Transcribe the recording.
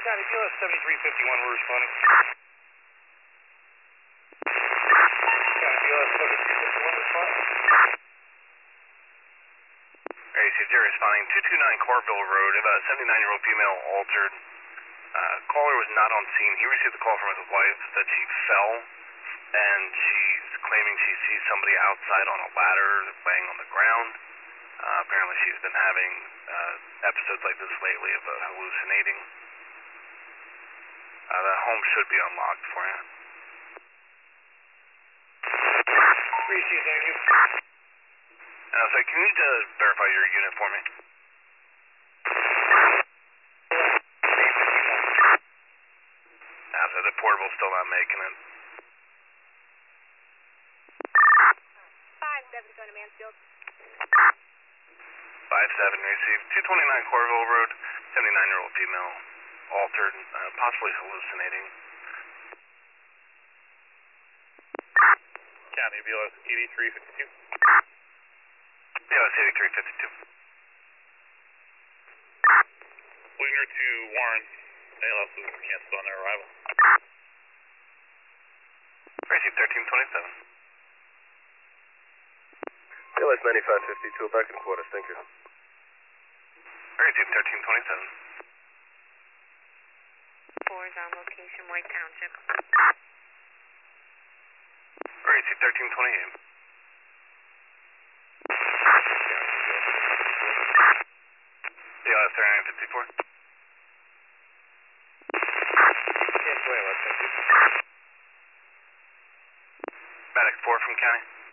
County BLS 7351, we're responding. County BLS 7351, responding. RAC0 responding, 229 Corville Road, about a 79-year-old female altered. Caller was not on scene. He received a call from his wife that she fell, and she's claiming she sees somebody outside on a ladder laying on the ground. Apparently she's been having episodes like this lately of hallucinating. The home should be unlocked for you. 3C, thank you. So can you verify your unit for me? So the portable's still not making it. 5-7 going to Mansfield. 5-7 received. 229 Corville Road, 79-year-old female, altered, possibly hallucinating. County BLS 8352. BLS 8352. Winger to Warren. ALS was canceled on their arrival. Received 1327. BLS 9552, back in quarters, thank you. Received 1327. 4 is on location, White Township. Received 1328. BLS 3954. Cancel ALS, thank you. Medic 4 from County.